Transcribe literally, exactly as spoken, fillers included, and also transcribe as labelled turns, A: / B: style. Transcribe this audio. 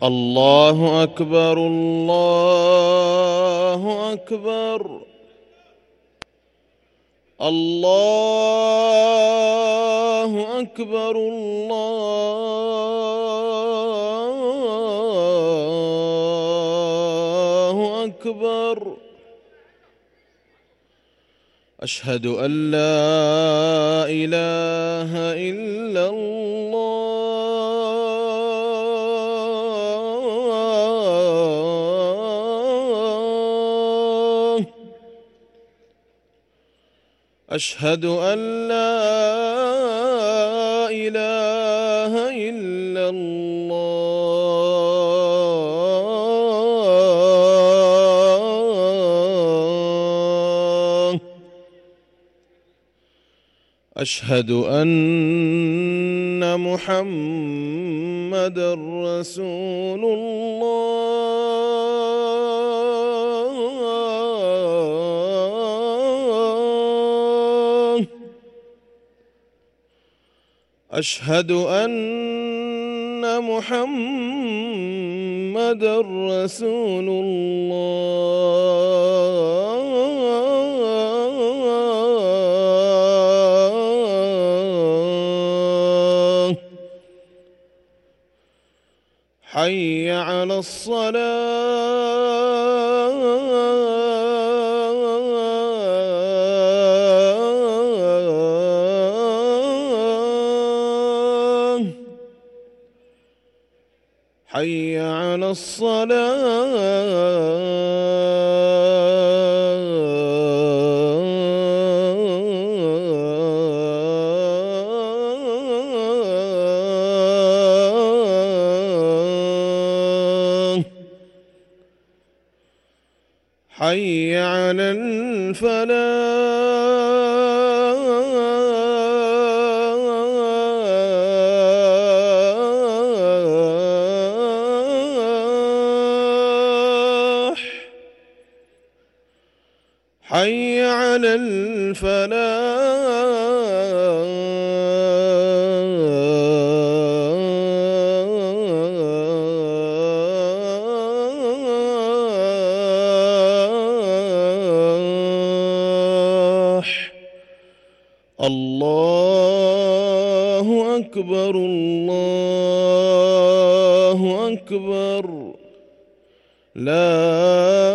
A: الله أكبر الله أكبر الله أكبر الله أكبر. أشهد أن لا إله إلا الله. أشهد أن لا إله إلا الله. أشهد أن محمدًا رسول الله. أشهد أن محمدًا رسول الله. حي على الصلاة. حي على الصلاة. حي على الفلاح. حي على الفلاح. الله أكبر الله أكبر. لا